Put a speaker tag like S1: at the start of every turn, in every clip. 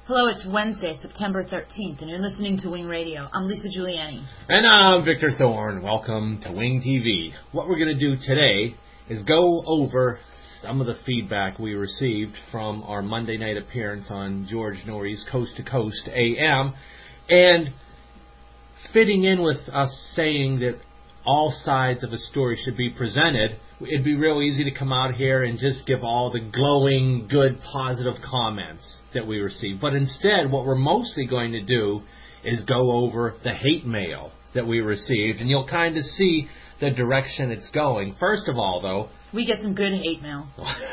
S1: Hello, it's Wednesday, September 13th, and you're listening to Wing Radio. I'm Lisa Giuliani.
S2: And I'm Victor Thorne. Welcome to Wing TV. What we're going to do today is go over some of the feedback we received from our Monday night appearance on George Noory's Coast to Coast AM, and fitting in with us saying that all sides of a story should be presented, it'd be real easy to come out here and just give all the glowing, good, positive comments that we receive. But instead, what we're mostly going to do is go over the hate mail that we received, and you'll kind of see the direction it's going. First of all, though,
S1: we get some good hate mail.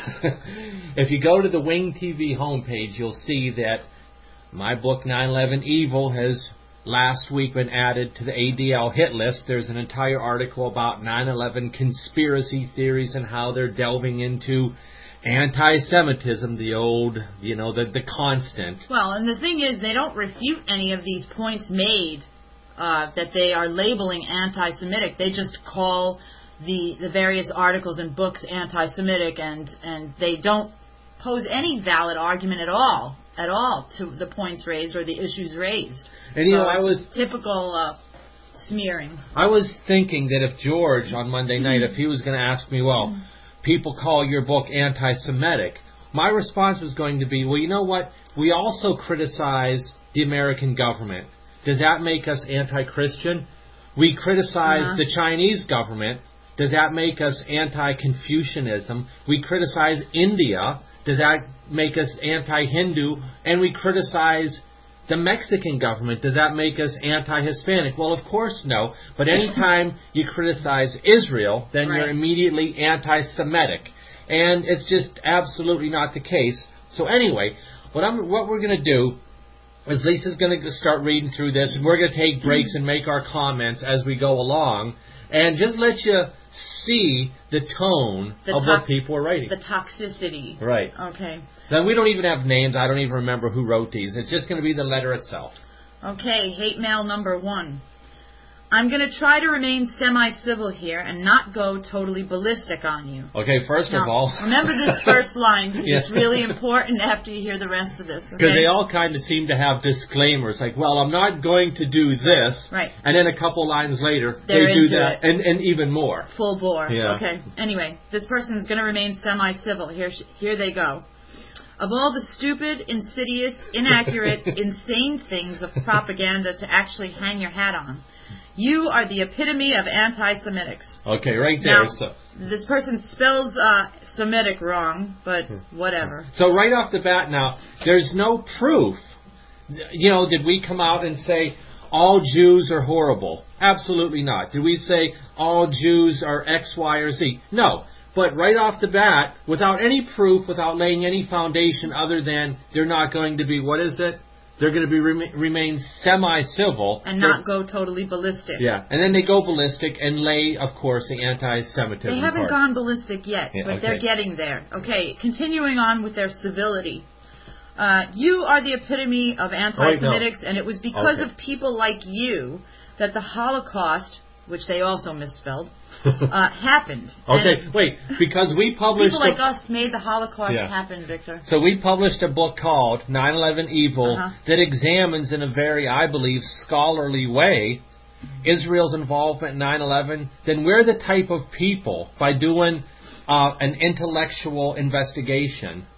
S2: If you go to the Wing TV homepage, you'll see that my book, 9/11 Evil, has last week been added to the ADL hit list. There's an entire article about 9/11 conspiracy theories and how they're delving into anti-Semitism, the old, the constant.
S1: Well, and the thing is, they don't refute any of these points made that they are labeling anti-Semitic. They just call the various articles and books anti-Semitic, and they don't pose any valid argument at all to the points raised or the issues raised.
S2: And
S1: it's typical smearing.
S2: I was thinking that if George on Monday night, if he was going to ask me, well, people call your book anti-Semitic, my response was going to be, well, you know what? We also criticize the American government. Does that make us anti-Christian? We criticize the Chinese government. Does that make us anti-Confucianism? We criticize India. Does that make us anti-Hindu? And we criticize the Mexican government. Does that make us anti-Hispanic? Well, of course no. But anytime you criticize Israel, then you're immediately anti-Semitic. And it's just absolutely not the case. So anyway, what we're going to do is Lisa's going to start reading through this, and we're going to take breaks and make our comments as we go along, and just let you see the tone of what people are writing.
S1: The toxicity.
S2: Right.
S1: Okay.
S2: Then we don't even have names. I don't even remember who wrote these. It's just going to be the letter itself.
S1: Okay, hate mail number 1. I'm going to try to remain semi-civil here and not go totally ballistic on you.
S2: Okay, first of all...
S1: remember this first line, because it's really important after you hear the rest of this.
S2: Because they all kind of seem to have disclaimers, like, well, I'm not going to do this.
S1: Right.
S2: And then a couple lines later,
S1: they
S2: do that, and even more.
S1: Full bore.
S2: Yeah.
S1: Okay, anyway, this person is going to remain semi-civil. Here they go. Of all the stupid, insidious, inaccurate, insane things of propaganda to actually hang your hat on, you are the epitome of anti-Semitics.
S2: Okay, right there.
S1: Now, this person spells Semitic wrong, but whatever.
S2: So right off the bat now, there's no proof. Did we come out and say all Jews are horrible? Absolutely not. Did we say all Jews are X, Y, or Z? No. But right off the bat, without any proof, without laying any foundation other than they're not going to be, what is it? They're going to remain semi-civil.
S1: And not go totally ballistic.
S2: Yeah, and then they go ballistic and lay, of course, the anti-Semitism
S1: They haven't gone ballistic yet, but they're getting there. Okay, continuing on with their civility. You are the epitome of anti-Semitics, and it was because of people like you that the Holocaust, which they also misspelled, happened.
S2: Okay, wait, because we published...
S1: People like us made the Holocaust happen, Victor.
S2: So we published a book called 9/11 Evil that examines in a very, I believe, scholarly way Israel's involvement in 9/11. Then we're the type of people, by doing an intellectual investigation...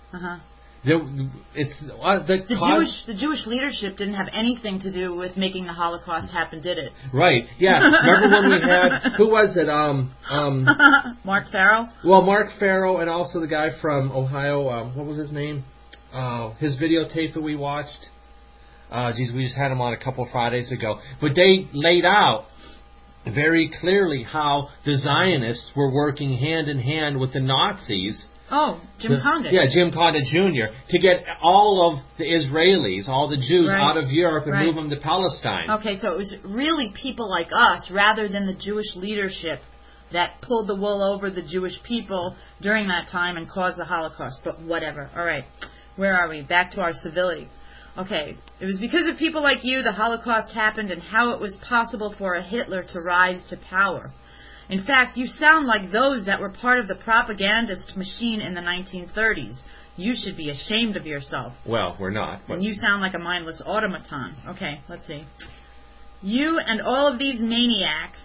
S1: The Jewish leadership didn't have anything to do with making the Holocaust happen, did it?
S2: Right. Yeah. Remember when we had, who was it?
S1: Mark Farrow.
S2: Well, Mark Farrow, and also the guy from Ohio. What was his name? His videotape that we watched. We just had him on a couple of Fridays ago. But they laid out very clearly how the Zionists were working hand in hand with the Nazis.
S1: Oh, Jim Condit.
S2: Yeah, Jim Condit Jr. to get all of the Israelis, all the Jews out of Europe and move them to Palestine.
S1: Okay, so it was really people like us, rather than the Jewish leadership, that pulled the wool over the Jewish people during that time and caused the Holocaust. But whatever. All right, where are we? Back to our civility. Okay, it was because of people like you the Holocaust happened and how it was possible for a Hitler to rise to power. In fact, you sound like those that were part of the propagandist machine in the 1930s. You should be ashamed of yourself.
S2: Well, we're not. But
S1: And you sound like a mindless automaton. Okay, let's see. You and all of these maniacs...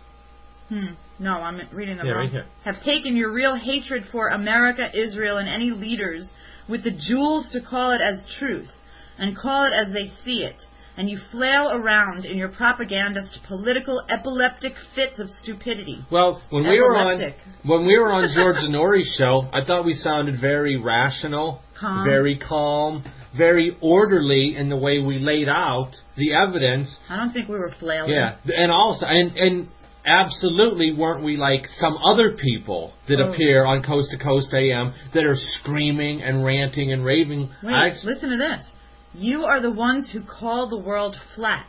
S1: No, I'm reading them wrong.
S2: Right here.
S1: Have taken your real hatred for America, Israel, and any leaders with the jewels to call it as truth, and call it as they see it. And you flail around in your propagandist political epileptic fits of stupidity.
S2: Well, when we were on George Nori's show, I thought we sounded very rational, very calm, very orderly in the way we laid out the evidence.
S1: I don't think we were flailing.
S2: Yeah, and also and absolutely weren't we like some other people that appear on Coast to Coast AM that are screaming and ranting and raving.
S1: Wait, listen to this. You are the ones who call the world flat.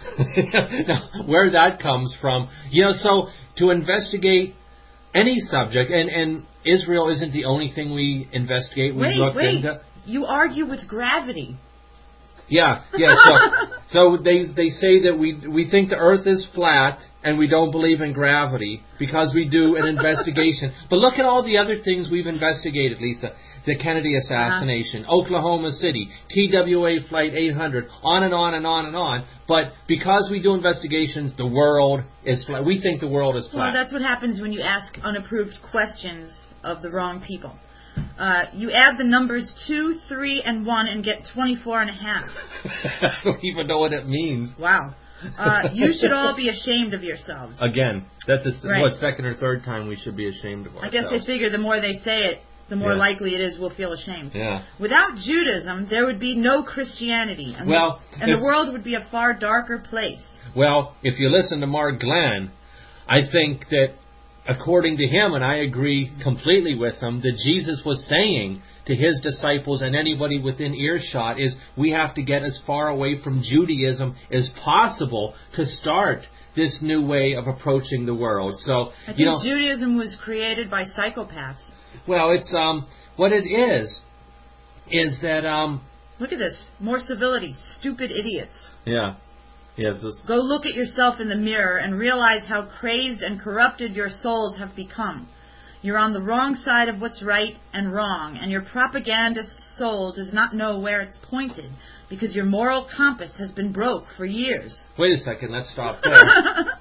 S2: Now, where that comes from, so to investigate any subject, and Israel isn't the only thing we investigate. We looked into.
S1: You argue with gravity.
S2: Yeah. So they say that we think the Earth is flat and we don't believe in gravity because we do an investigation. But look at all the other things we've investigated, Lisa. The Kennedy assassination, Oklahoma City, TWA Flight 800, on and on and on and on. But because we do investigations, the world is flat. We think the world is flat.
S1: Well, that's what happens when you ask unapproved questions of the wrong people. You add the numbers 2, 3, and 1 and get 24 and a half.
S2: I don't even know what it means.
S1: Wow. You should all be ashamed of yourselves.
S2: Again, that's what, second or third time we should be ashamed of ourselves.
S1: I guess they figure the more they say it, the more likely it is we'll feel ashamed.
S2: Yeah.
S1: Without Judaism, there would be no Christianity. And the world would be a far darker place. Well,
S2: if you listen to Mark Glenn, I think that according to him, and I agree completely with him, that Jesus was saying to his disciples and anybody within earshot is we have to get as far away from Judaism as possible to start this new way of approaching the world. So
S1: I think Judaism was created by psychopaths.
S2: Well, it's what it is that
S1: look at this, more civility, stupid idiots.
S2: Yeah. Yes.
S1: Go look at yourself in the mirror and realize how crazed and corrupted your souls have become. You're on the wrong side of what's right and wrong, and your propagandist soul does not know where it's pointed because your moral compass has been broke for years.
S2: Wait a second, let's stop there.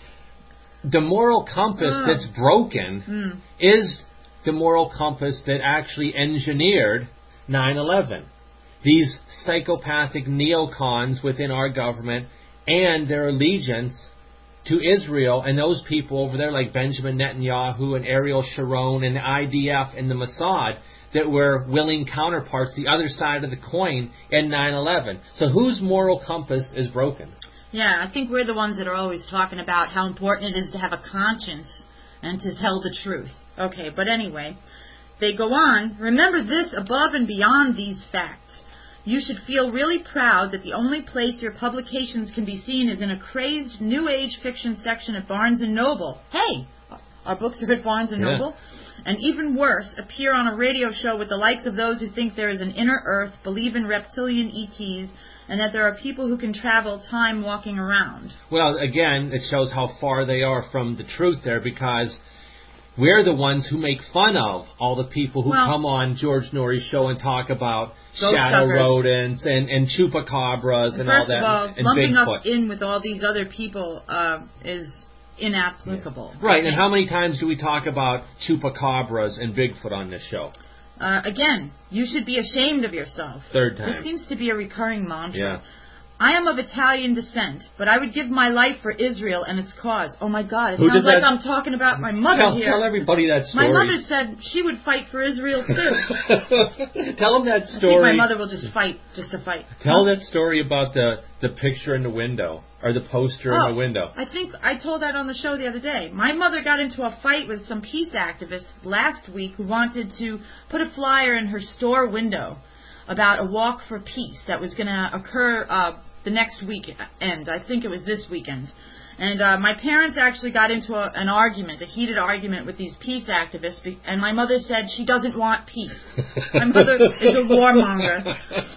S2: The moral compass that's broken is the moral compass that actually engineered 9/11. These psychopathic neocons within our government and their allegiance to Israel and those people over there like Benjamin Netanyahu and Ariel Sharon and the IDF and the Mossad that were willing counterparts, the other side of the coin in 9/11. So whose moral compass is broken?
S1: Yeah, I think we're the ones that are always talking about how important it is to have a conscience and to tell the truth. Okay, but anyway, they go on. Remember this above and beyond these facts. You should feel really proud that the only place your publications can be seen is in a crazed New Age fiction section at Barnes & Noble. Hey, our books are at Barnes & Noble. And even worse, appear on a radio show with the likes of those who think there is an inner earth, believe in reptilian ETs, and that there are people who can travel time walking around.
S2: Well, again, it shows how far they are from the truth there, because we're the ones who make fun of all the people who come on George Nori's show and talk about shadow rodents and chupacabras and all that.
S1: First of all,
S2: and
S1: lumping
S2: Bigfoot.
S1: us in with all these other people is inapplicable.
S2: Yeah. Right, and how many times do we talk about chupacabras and Bigfoot on this show?
S1: Again, you should be ashamed of yourself.
S2: Third time.
S1: This seems to be a recurring mantra.
S2: Yeah.
S1: I am of Italian descent, but I would give my life for Israel and its cause. Oh my God, it sounds like I'm talking about my mother here.
S2: Tell everybody that story.
S1: My mother said she would fight for Israel too.
S2: Tell them that story.
S1: I think my mother will just fight, just to fight.
S2: Tell that story about the picture in the window, or the poster in the window.
S1: I think I told that on the show the other day. My mother got into a fight with some peace activists last week who wanted to put a flyer in her store window about a walk for peace that was going to occur the next weekend. I think it was this weekend. And my parents actually got into an argument, a heated argument with these peace activists, and my mother said she doesn't want peace. My mother is a warmonger.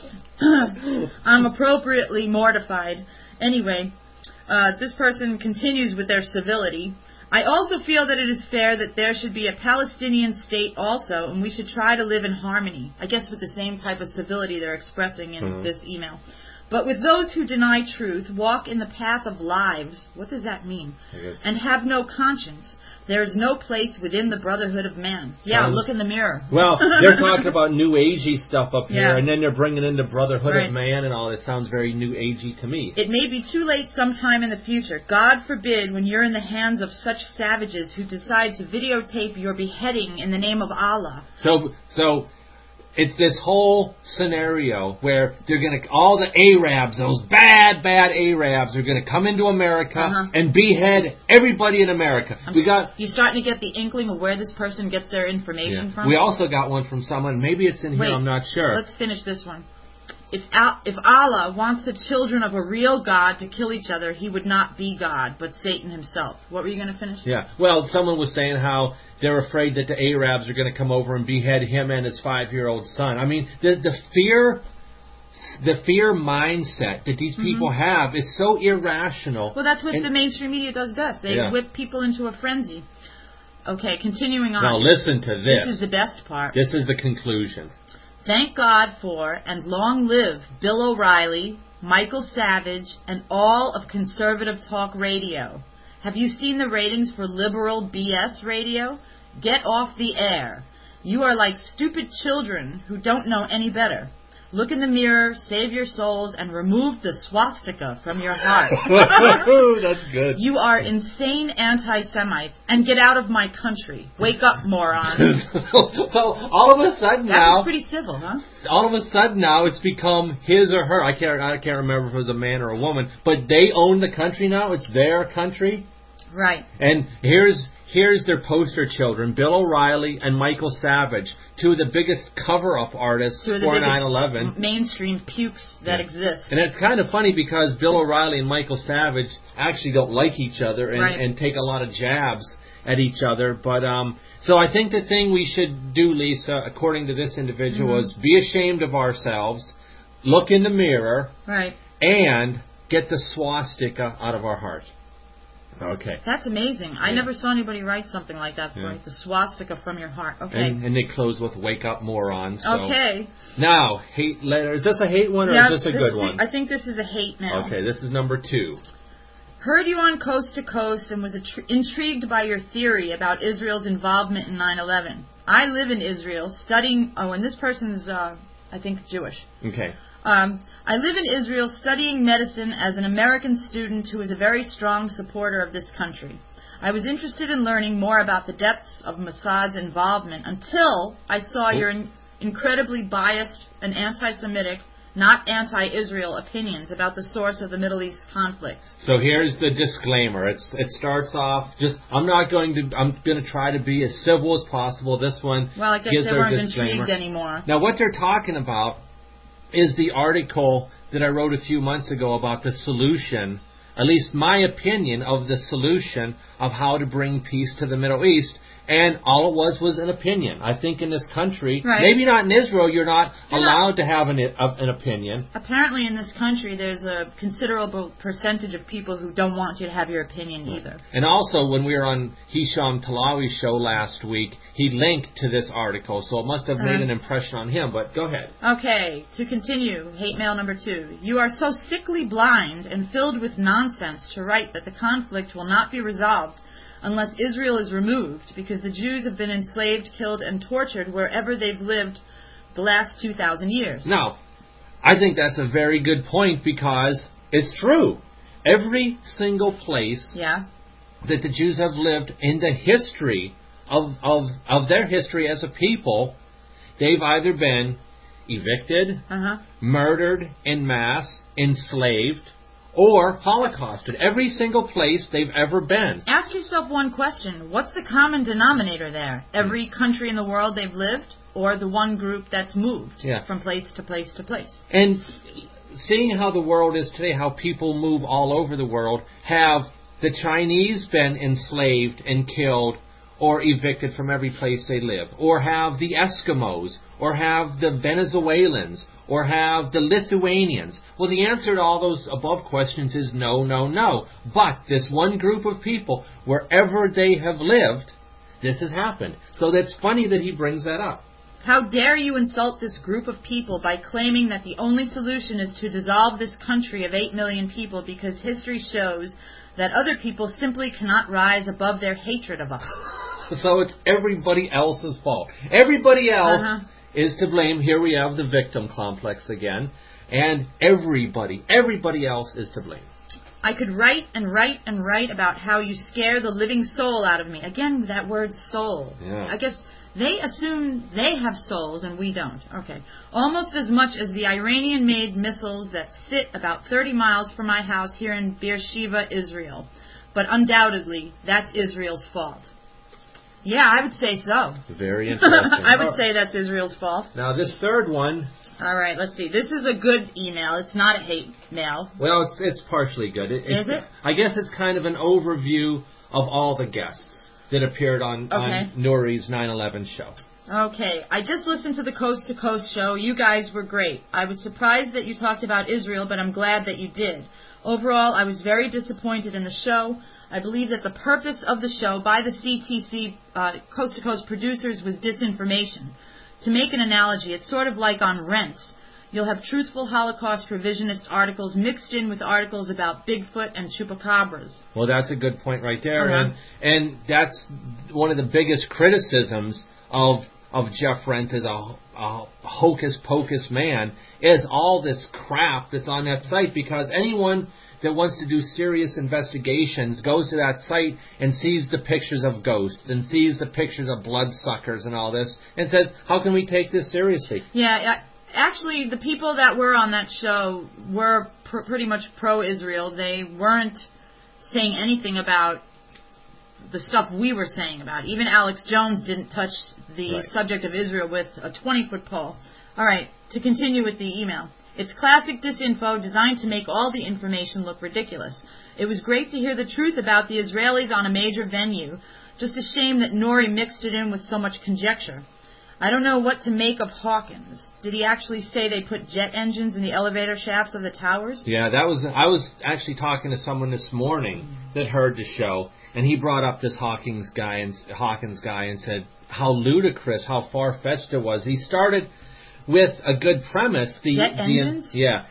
S1: I'm appropriately mortified. Anyway, this person continues with their civility. I also feel that it is fair that there should be a Palestinian state also, and we should try to live in harmony. I guess with the same type of civility they're expressing in this email. But with those who deny truth, walk in the path of lives, what does that mean? And have no conscience. There is no place within the brotherhood of man. Yeah, look in the mirror.
S2: Well, they're talking about New Agey stuff up here,
S1: Yeah.
S2: and then they're bringing in the brotherhood
S1: Right.
S2: of man and all. It sounds very New Agey to me.
S1: It may be too late sometime in the future. God forbid when you're in the hands of such savages who decide to videotape your beheading in the name of Allah.
S2: So it's this whole scenario where they're going to, all the Arabs, those bad Arabs, are going to come into America and behead everybody in America.
S1: You're starting to get the inkling of where this person gets their information from?
S2: We also got one from someone, maybe it's in here, I'm not sure.
S1: Let's finish this one. If Allah wants the children of a real God to kill each other, he would not be God, but Satan himself. What were you going to finish?
S2: Yeah. Well, someone was saying how they're afraid that the Arabs are going to come over and behead him and his 5-year-old son. I mean, the fear mindset that these people have is so irrational.
S1: Well, that's what the mainstream media does best. They whip people into a frenzy. Okay, continuing on.
S2: Now listen to this.
S1: This is the best part.
S2: This is the conclusion.
S1: Thank God for, and long live, Bill O'Reilly, Michael Savage, and all of conservative talk radio. Have you seen the ratings for liberal BS radio? Get off the air. You are like stupid children who don't know any better. Look in the mirror, save your souls, and remove the swastika from your heart.
S2: That's good.
S1: You are insane anti-Semites, and get out of my country. Wake up, morons.
S2: So all of a sudden
S1: That
S2: now,
S1: was pretty civil, huh?
S2: all of a sudden now it's become his or her. I can't remember if it was a man or a woman, but they own the country now. It's their country.
S1: Right.
S2: And here's their poster children, Bill O'Reilly and Michael Savage, two of the biggest cover-up artists for 9/11.
S1: Mainstream pukes that exist.
S2: And it's kind of funny because Bill O'Reilly and Michael Savage actually don't like each other and take a lot of jabs at each other. But so I think the thing we should do, Lisa, according to this individual, is be ashamed of ourselves, look in the mirror, and get the swastika out of our heart. Okay.
S1: That's amazing. I never saw anybody write something like that before. The swastika from your heart. Okay.
S2: And they close with "Wake up, morons." So.
S1: Okay.
S2: Now, hate letter. Is this a hate one or is this a good one?
S1: I think this is a hate mail.
S2: Okay, this is number 2.
S1: Heard you on Coast to Coast and was intrigued by your theory about Israel's involvement in 9/11. I live in Israel studying... Oh, and this person's, I think, Jewish.
S2: Okay.
S1: I live in Israel studying medicine as an American student who is a very strong supporter of this country. I was interested in learning more about the depths of Mossad's involvement until I saw your incredibly biased and anti-Semitic, not anti-Israel opinions about the source of the Middle East conflict.
S2: So here's the disclaimer. It starts off I'm going to try to be as civil as possible. This one.
S1: Well, I guess
S2: gives
S1: they weren't
S2: disclaimer.
S1: intrigued anymore.
S2: Now, what they're talking about is the article that I wrote a few months ago about the solution, at least my opinion of the solution of how to bring peace to the Middle East. And all it was an opinion. I think in this country, maybe not in Israel, you're not allowed to have an opinion.
S1: Apparently in this country, there's a considerable percentage of people who don't want you to have your opinion either.
S2: And also, when we were on Hisham Talawi's show last week, he linked to this article, so it must have made an impression on him. But go ahead.
S1: Okay, to continue, hate mail number 2. You are so sickly blind and filled with nonsense to write that the conflict will not be resolved unless Israel is removed, because the Jews have been enslaved, killed, and tortured wherever they've lived the last 2,000 years.
S2: Now, I think that's a very good point because it's true. Every single place that the Jews have lived in the history of their history as a people, they've either been evicted, murdered en masse, enslaved, or Holocausted. Every single place they've ever been.
S1: Ask yourself one question. What's the common denominator there? Every country in the world they've lived, or the one group that's moved from place to place to place?
S2: And seeing how the world is today, how people move all over the world, have the Chinese been enslaved and killed or evicted from every place they live? Or have the Eskimos? Or have the Venezuelans? or have the Lithuanians? Well, the answer to all those above questions is no, no, no. But this one group of people, wherever they have lived, this has happened. So that's funny that he brings that up.
S1: How dare you insult this group of people by claiming that the only solution is to dissolve this country of 8 million people because history shows that other people simply cannot rise above their hatred of us.
S2: So it's everybody else's fault. Everybody else is to blame. Here we have the victim complex again. And everybody else is to blame.
S1: I could write and write and write about how you scare the living soul out of me. Again, that word soul.
S2: Yeah.
S1: I guess they assume they have souls and we don't. Okay. Almost as much as the Iranian-made missiles that sit about 30 miles from my house here in Beersheba, Israel. But undoubtedly, that's Israel's fault. Yeah, I would say so.
S2: Very interesting.
S1: I would say that's Israel's fault.
S2: Now, this third one...
S1: All right, let's see. This is a good email. It's not a hate mail.
S2: Well, it's partially good.
S1: Is it?
S2: I guess it's kind of an overview of all the guests that appeared on Nuri's 9/11 show.
S1: Okay. I just listened to the Coast to Coast show. You guys were great. I was surprised that you talked about Israel, but I'm glad that you did. Overall, I was very disappointed in the show. I believe that the purpose of the show by the CTC Coast to Coast producers was disinformation. To make an analogy, it's sort of like on Rents. You'll have truthful Holocaust revisionist articles mixed in with articles about Bigfoot and chupacabras.
S2: Well, that's a good point right there. And that's one of the biggest criticisms of Jeff Rense as a hocus-pocus man is all this crap that's on that site, because anyone that wants to do serious investigations goes to that site and sees the pictures of ghosts and sees the pictures of bloodsuckers and all this and says, how can we take this seriously?
S1: Yeah, actually, the people that were on that show were pretty much pro-Israel. They weren't saying anything about the stuff we were saying about. Even Alex Jones didn't touch the subject of Israel with a 20-foot pole. All right, to continue with the email. It's classic disinfo designed to make all the information look ridiculous. It was great to hear the truth about the Israelis on a major venue. Just a shame that Nuri mixed it in with so much conjecture. I don't know what to make of Hawkins. Did he actually say they put jet engines in the elevator shafts of the towers?
S2: Yeah, I was actually talking to someone this morning that heard the show, and he brought up this Hawkins guy and said how ludicrous, how far-fetched it was. He started with a good premise.
S1: Jet engines?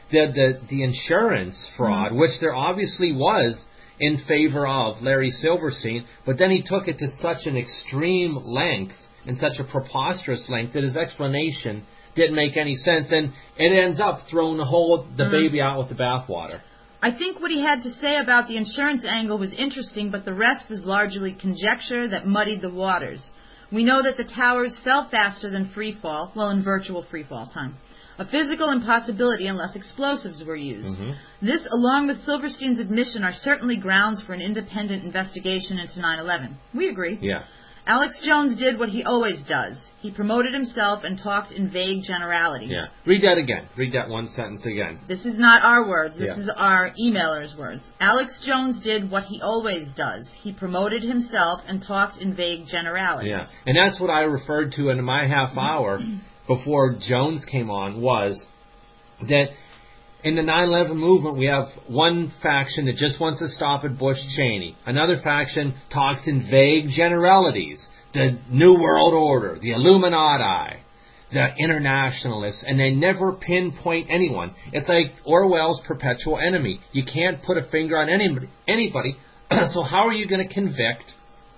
S2: The insurance fraud, which there obviously was in favor of Larry Silverstein, but then he took it to such an extreme length and such a preposterous length that his explanation didn't make any sense, and it ends up throwing the baby out with the bathwater.
S1: I think what he had to say about the insurance angle was interesting, but the rest was largely conjecture that muddied the waters. We know that the towers fell faster than free fall, well, in virtual free fall time. A physical impossibility unless explosives were used. This, along with Silverstein's admission, are certainly grounds for an independent investigation into 9/11. We agree.
S2: Yeah.
S1: Alex Jones did what he always does. He promoted himself and talked in vague generalities.
S2: Yeah. Read that again. Read that one sentence again.
S1: This is not our words. This is our emailer's words. Alex Jones did what he always does. He promoted himself and talked in vague generalities.
S2: Yeah. And that's what I referred to in my half hour before Jones came on, was that in the 9/11 movement, we have one faction that just wants to stop at Bush-Cheney. Another faction talks in vague generalities. The New World Order, the Illuminati, the internationalists, and they never pinpoint anyone. It's like Orwell's Perpetual Enemy. You can't put a finger on anybody. So how are you going to convict,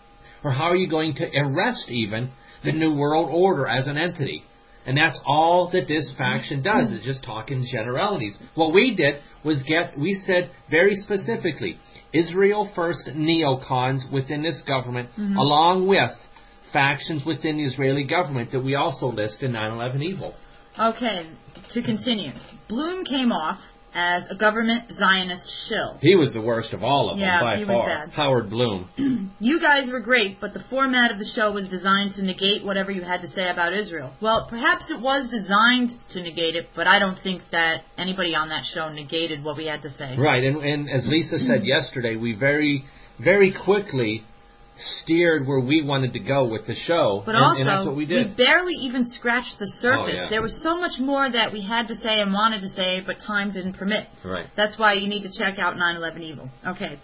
S2: or how are you going to arrest even, the New World Order as an entity? And that's all that this faction does, is just talk in generalities. What we did was we said very specifically, Israel first neocons within this government, along with factions within the Israeli government that we also list in 9/11 Evil.
S1: Okay, to continue. Bloom came off as a government Zionist shill.
S2: He was the worst of all of them, by
S1: he
S2: far.
S1: was bad.
S2: Howard Bloom.
S1: You guys were great, but the format of the show was designed to negate whatever you had to say about Israel. Well, perhaps it was designed to negate it, but I don't think that anybody on that show negated what we had to say.
S2: Right, and as Lisa said yesterday, we very, very quickly steered where we wanted to go with the show,
S1: But
S2: and that's what we did.
S1: we barely even scratched the surface.
S2: Oh, yeah.
S1: There was so much more that we had to say and wanted to say, but time didn't permit.
S2: Right.
S1: That's why you need to check out 9/11 Evil. Okay.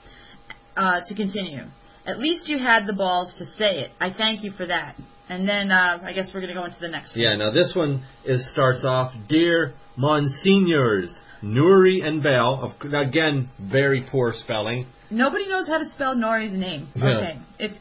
S1: To continue. At least you had the balls to say it. I thank you for that. And then I guess we're going to go into the next one.
S3: Yeah, now this one starts off, Dear Monsignors, Nuri and Bell, again, very poor spelling.
S1: Nobody knows how to spell Nori's name.
S3: Yeah.
S1: Okay. It's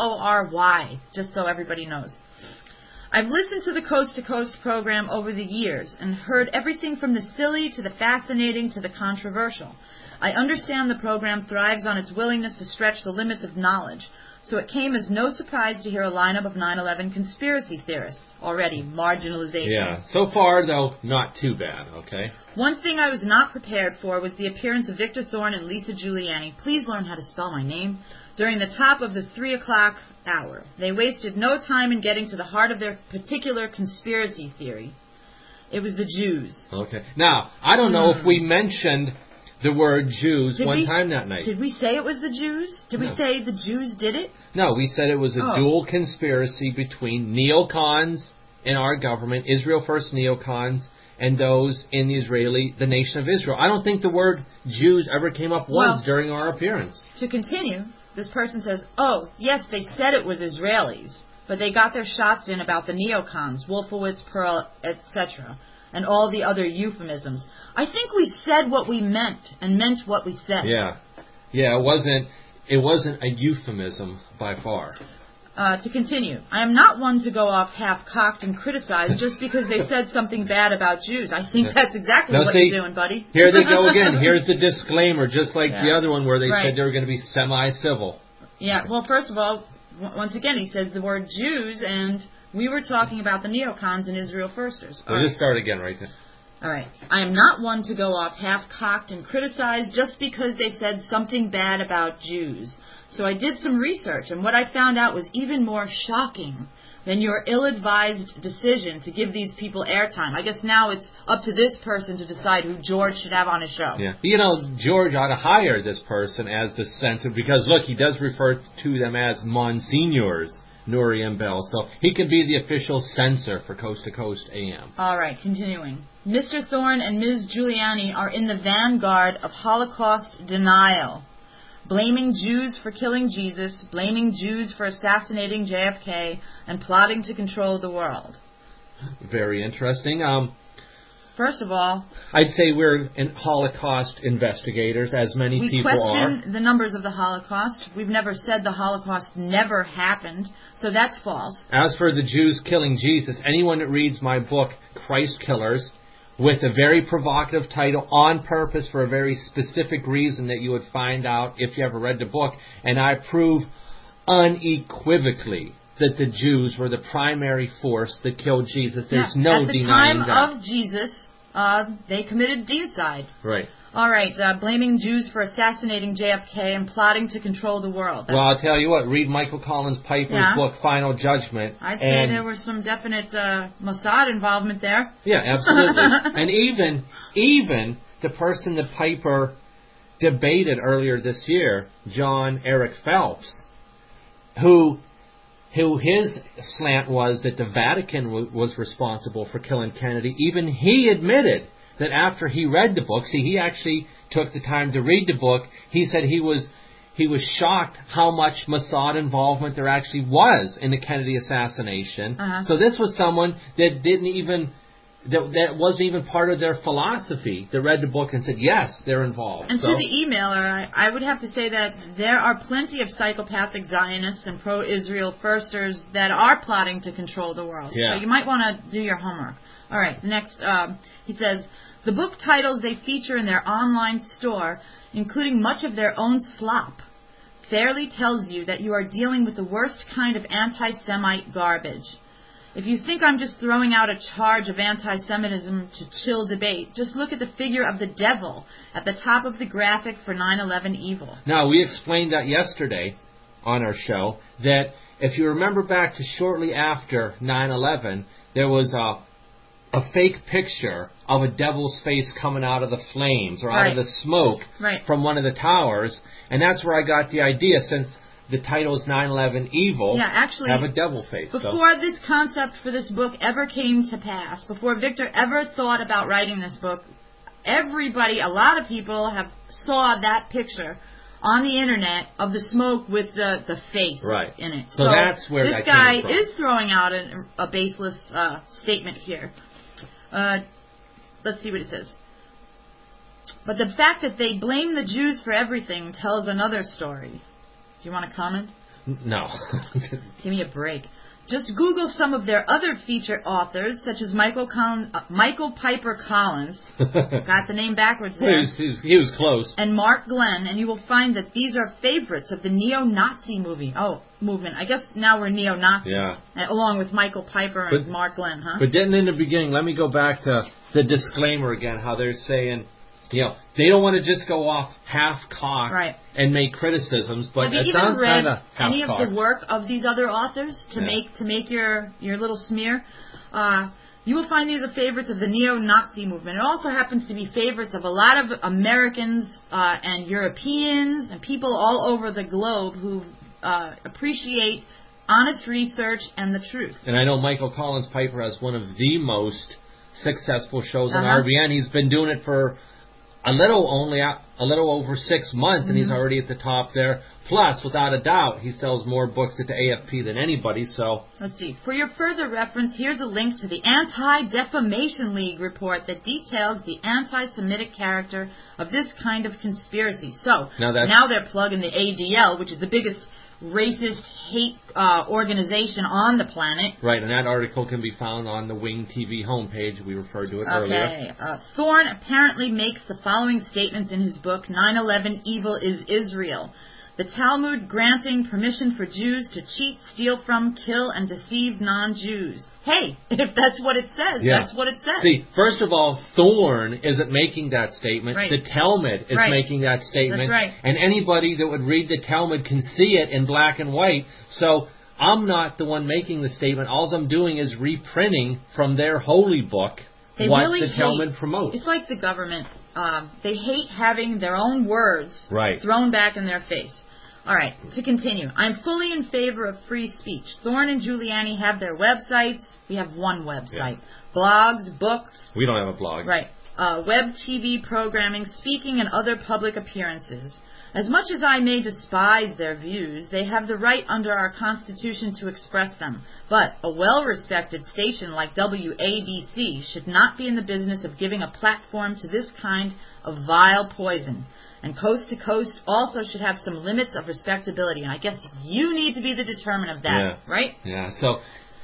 S1: Noory, just so everybody knows. I've listened to the Coast to Coast program over the years and heard everything from the silly to the fascinating to the controversial. I understand the program thrives on its willingness to stretch the limits of knowledge, so it came as no surprise to hear a lineup of 9/11 conspiracy theorists. Already, marginalization.
S2: Yeah. So far, though, not too bad, okay?
S1: One thing I was not prepared for was the appearance of Victor Thorne and Lisa Giuliani. Please learn how to spell my name. During the top of the 3 o'clock hour. They wasted no time in getting to the heart of their particular conspiracy theory. It was the Jews.
S2: Okay. Now, I don't know if we mentioned the word Jews time that night.
S1: Did we say it was the Jews? Did we say the Jews did it?
S2: No, we said it was a dual conspiracy between neocons in our government, Israel First neocons, and those in the nation of Israel. I don't think the word Jews ever came up once during our appearance.
S1: To continue, this person says, oh, yes, they said it was Israelis, but they got their shots in about the neocons, Wolfowitz, Pearl, etc., and all the other euphemisms. I think we said what we meant and meant what we said.
S2: Yeah. Yeah, it wasn't a euphemism by far.
S1: To continue, I am not one to go off half-cocked and criticize just because they said something bad about Jews. I think that's exactly what you're doing, buddy.
S2: Here they go again. Here's the disclaimer, just like the other one where they said they were going to be semi-civil.
S1: Yeah, well, first of all, once again, he says the word Jews, and we were talking about the neocons and Israel Firsters.
S2: So just start again right there.
S1: All right. I am not one to go off half-cocked and criticize just because they said something bad about Jews. So I did some research, and what I found out was even more shocking than your ill-advised decision to give these people airtime. I guess now it's up to this person to decide who George should have on his show.
S2: Yeah. You know, George ought to hire this person as the censor, because, look, he does refer to them as Monsignors, Nuri and Bell, so he could be the official censor for Coast to Coast AM.
S1: All right, continuing. Mr. Thorne and Ms. Giuliani are in the vanguard of Holocaust denial, blaming Jews for killing Jesus, blaming Jews for assassinating JFK, and plotting to control the world.
S2: Very interesting.
S1: First of all,
S2: I'd say we're Holocaust investigators, as many people are.
S1: We question the numbers of the Holocaust. We've never said the Holocaust never happened, so that's false.
S2: As for the Jews killing Jesus, anyone that reads my book, Christ Killers, with a very provocative title, on purpose for a very specific reason that you would find out if you ever read the book, and I prove unequivocally that the Jews were the primary force that killed Jesus. There's no denying that. At the
S1: time of Jesus, they committed deicide.
S2: Right.
S1: All right, blaming Jews for assassinating JFK and plotting to control the world.
S2: Well, I'll tell you what, read Michael Collins Piper's book, Final Judgment.
S1: I'd say there was some definite Mossad involvement there.
S2: Yeah, absolutely. And even the person that Piper debated earlier this year, John Eric Phelps, who his slant was that the Vatican was responsible for killing Kennedy, even he admitted that after he read the book, he actually took the time to read the book, he said he was shocked how much Mossad involvement there actually was in the Kennedy assassination. So this was someone that that wasn't even part of their philosophy, that read the book and said, yes, they're involved.
S1: And to the emailer, I would have to say that there are plenty of psychopathic Zionists and pro-Israel firsters that are plotting to control the world.
S2: Yeah.
S1: So you might want to do your homework. All right, next, he says, the book titles they feature in their online store, including much of their own slop, fairly tells you that you are dealing with the worst kind of anti-Semite garbage. If you think I'm just throwing out a charge of anti-Semitism to chill debate, just look at the figure of the devil at the top of the graphic for 9/11 Evil.
S2: Now, we explained that yesterday on our show, that if you remember back to shortly after 9/11, there was a fake picture of a devil's face coming out of the flames or out of the smoke from one of the towers, and that's where I got the idea, since the title's 9/11 Evil
S1: Yeah, actually,
S2: have a devil face.
S1: before this concept for this book ever came to pass, before Victor ever thought about writing this book, a lot of people have saw that picture on the internet of the smoke with the face
S2: Right.
S1: in it.
S2: So that's where
S1: this
S2: that
S1: guy
S2: came from.
S1: is throwing out a baseless statement here. Let's see what it says. But the fact that they blame the Jews for everything tells another story. Do you want to comment?
S2: No.
S1: Give me a break. Just Google some of their other featured authors, such as Michael Piper Collins. Got the name backwards there.
S2: He was close.
S1: And Mark Glenn, and you will find that these are favorites of the neo-Nazi movement. I guess now we're neo-Nazis.
S2: Yeah.
S1: Along with Michael Piper and Mark Glenn, huh?
S2: But didn't in the beginning, let me go back to the disclaimer again, how they're saying, they don't want to just go off half-cocked
S1: Right.
S2: and make criticisms, but
S1: Have you
S2: it
S1: even
S2: sounds
S1: read
S2: kind of half-cocked.
S1: any of the work of these other authors to
S2: Yeah.
S1: make your little smear? You will find these are favorites of the neo-Nazi movement. It also happens to be favorites of a lot of Americans and Europeans and people all over the globe who appreciate honest research and the truth.
S2: And I know Michael Collins Piper has one of the most successful shows on
S1: Uh-huh.
S2: RBN. He's been doing it for a little over 6 months, and he's already at the top there. Plus, without a doubt, he sells more books at the AFP than anybody. So
S1: Let's see. For your further reference, here's a link to the Anti-Defamation League report that details the anti-Semitic character of this kind of conspiracy. So, now they're plugging the ADL, which is the biggest racist hate organization on the planet.
S2: right, and that article can be found on the Wing TV homepage. We referred to it earlier.
S1: Okay. Thorne apparently makes the following statements in his book, 9/11 Evil is Israel. The Talmud granting permission for Jews to cheat, steal from, kill, and deceive non-Jews. Hey, if that's what it says, that's what it says.
S2: See, first of all, Thorne isn't making that statement.
S1: Right.
S2: The Talmud is making that statement.
S1: That's right.
S2: And anybody that would read the Talmud can see it in black and white. So I'm not the one making the statement. All I'm doing is reprinting from their holy book what
S1: really
S2: the Talmud promotes.
S1: It's like the government. They hate having their own words thrown back in their face. All right, to continue. I'm fully in favor of free speech. Thorne and Giuliani have their websites. We have one website. Blogs, books.
S2: We don't have a blog.
S1: Right. Web TV programming, speaking, and other public appearances. As much as I may despise their views, they have the right under our Constitution to express them. But a well-respected station like WABC should not be in the business of giving a platform to this kind of vile poison. And Coast to Coast also should have some limits of respectability. And I guess you need to be the determinant of that, right?
S2: Yeah. So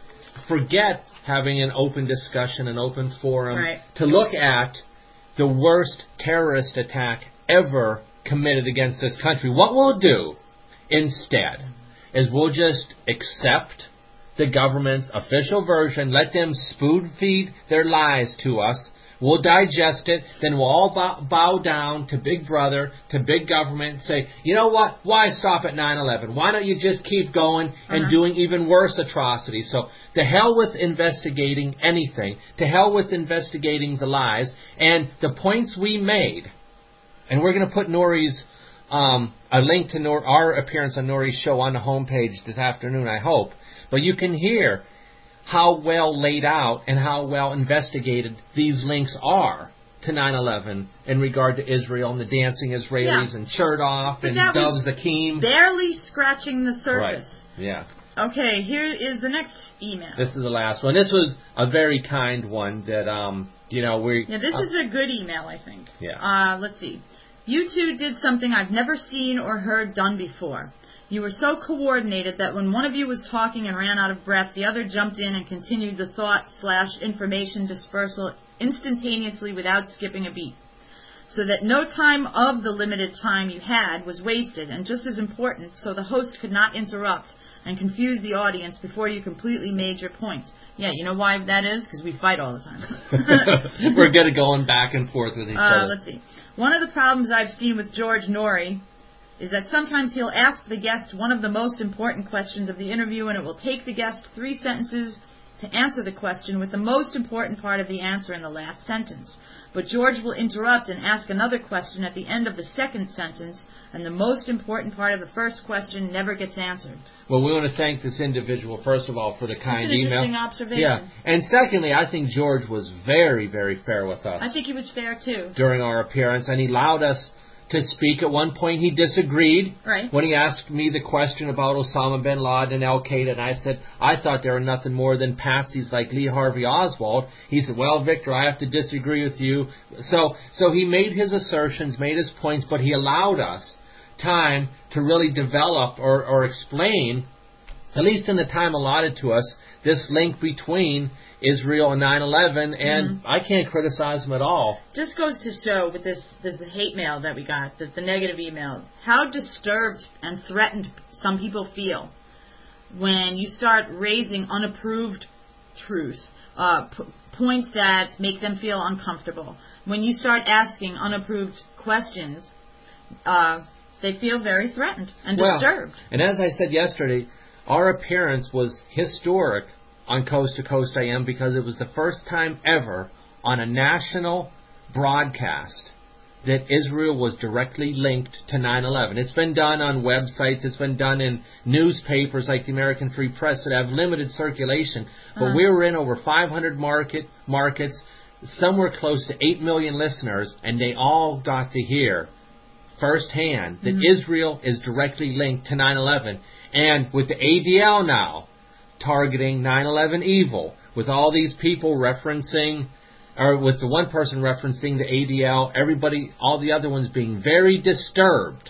S2: forget having an open discussion, an open forum, to look at the worst terrorist attack ever committed against this country. What we'll do instead is we'll just accept the government's official version, let them spoon-feed their lies to us. We'll digest it, then we'll all bow down to Big Brother, to big government, and say, you know what, why stop at 9/11? Why don't you just keep going and doing even worse atrocities? So to hell with investigating anything, to hell with investigating the lies, and the points we made, and we're going to put Nori's, a link to our appearance on Nori's show on the homepage this afternoon, I hope, but you can hear how well laid out and how well investigated these links are to 9/11 in regard to Israel and the dancing Israelis and Chertoff and Dov Zakim.
S1: Barely scratching the surface.
S2: Right. Yeah.
S1: Okay, here is the next email.
S2: This is the last one. This was a very kind one that,
S1: this is a good email, I think.
S2: Yeah.
S1: Let's see. You two did something I've never seen or heard done before. You were so coordinated that when one of you was talking and ran out of breath, the other jumped in and continued the thought/information dispersal instantaneously without skipping a beat. So that no time of the limited time you had was wasted, and just as important, so the host could not interrupt and confuse the audience before you completely made your points. Yeah, you know why that is? Because we fight all the time.
S2: We're good at going back and forth with each other.
S1: Let's see. One of the problems I've seen with George Norrie is that sometimes he'll ask the guest one of the most important questions of the interview, and it will take the guest 3 sentences to answer the question with the most important part of the answer in the last sentence. But George will interrupt and ask another question at the end of the second sentence, and the most important part of the first question never gets answered.
S2: Well, we want to thank this individual, first of all, for the kind email.
S1: That's an interesting observation.
S2: Yeah. And secondly, I think George was very, very fair with us.
S1: I think he was fair, too.
S2: During our appearance, and he allowed us to speak. At one point, he disagreed.
S1: Right.
S2: When he asked me the question about Osama bin Laden and Al-Qaeda, and I said, I thought they were nothing more than patsies like Lee Harvey Oswald. He said, well, Victor, I have to disagree with you. So he made his assertions, made his points, but he allowed us time to really develop or explain, at least in the time allotted to us, this link between Israel and 9/11, and I can't criticize him at all.
S1: Just goes to show with this the hate mail that we got, the negative email, how disturbed and threatened some people feel when you start raising unapproved truth, points that make them feel uncomfortable. When you start asking unapproved questions, they feel very threatened and disturbed.
S2: And as I said yesterday, our appearance was historic on Coast to Coast AM because it was the first time ever on a national broadcast that Israel was directly linked to 9/11. It's been done on websites, it's been done in newspapers like the American Free Press that have limited circulation, but we were in over 500 markets, somewhere close to 8 million listeners, and they all got to hear firsthand that Israel is directly linked to 9/11. And with the ADL now targeting 9/11 evil, with all these people referencing, or with the one person referencing the ADL, everybody, all the other ones being very disturbed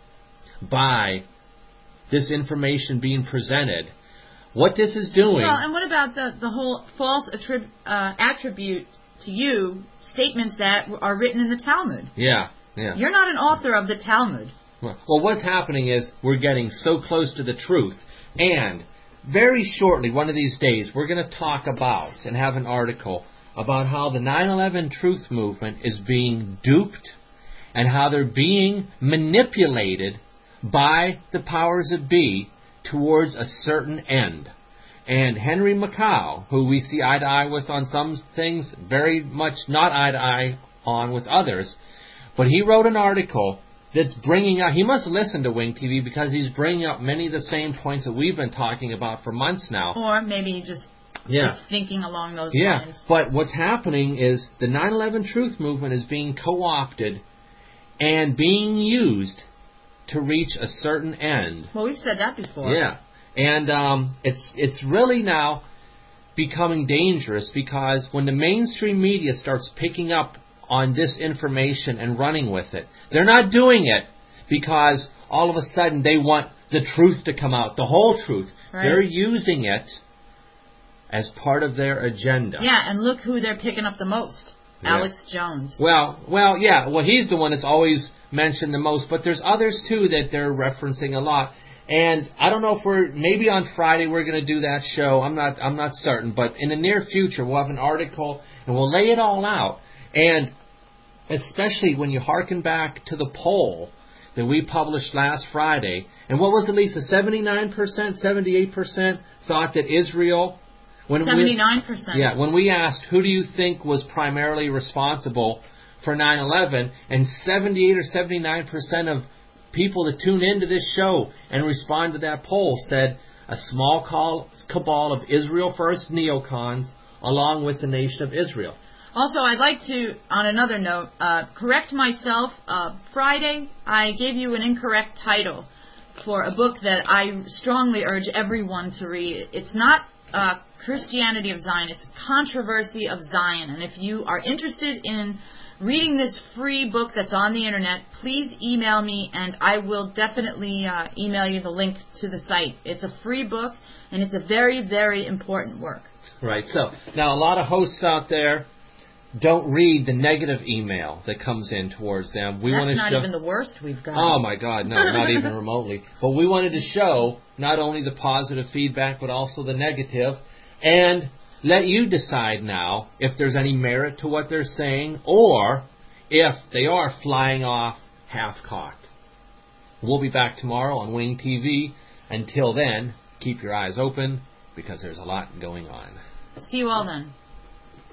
S2: by this information being presented. What this is doing...
S1: Well, and what about the whole false attribute to you statements that are written in the Talmud?
S2: Yeah.
S1: You're not an author of the Talmud.
S2: Well, what's happening is we're getting so close to the truth, and very shortly, one of these days, we're going to talk about and have an article about how the 9/11 truth movement is being duped and how they're being manipulated by the powers that be towards a certain end. And Henry Macau, who we see eye to eye with on some things, very much not eye to eye on with others, but he wrote an article that's bringing up, he must listen to Wing TV because he's bringing up many of the same points that we've been talking about for months now.
S1: Or maybe he just is thinking along those lines.
S2: But what's happening is the 9/11 truth movement is being co-opted and being used to reach a certain end.
S1: Well, we've said that before.
S2: Yeah. And it's really now becoming dangerous because when the mainstream media starts picking up on this information and running with it, they're not doing it because all of a sudden they want the truth to come out, the whole truth.
S1: Right.
S2: They're using it as part of their agenda.
S1: Yeah, and look who they're picking up the most.
S2: Yeah.
S1: Alex Jones.
S2: Well, he's the one that's always mentioned the most, but there's others too that they're referencing a lot. And I don't know if maybe on Friday we're going to do that show. I'm not certain, but in the near future we'll have an article and we'll lay it all out. And especially when you hearken back to the poll that we published last Friday, and what was it, Lisa? 79%, 78% thought that Israel...
S1: 79%.
S2: When we asked who do you think was primarily responsible for 9/11, and 78 or 79% of people that tune into this show and respond to that poll said a small cabal of Israel First neocons along with the nation of Israel.
S1: Also, I'd like to, on another note, correct myself. Friday, I gave you an incorrect title for a book that I strongly urge everyone to read. It's not Christianity of Zion. It's Controversy of Zion. And if you are interested in reading this free book that's on the internet, please email me and I will definitely email you the link to the site. It's a free book and it's a very, very important work.
S2: Right. So, now a lot of hosts out there don't read the negative email that comes in towards them.
S1: That's not even the worst we've got.
S2: Oh my God, no, not even remotely. But we wanted to show not only the positive feedback, but also the negative, and let you decide now if there's any merit to what they're saying, or if they are flying off half-cocked. We'll be back tomorrow on Wing TV. Until then, keep your eyes open, because there's a lot going on.
S1: See you all then.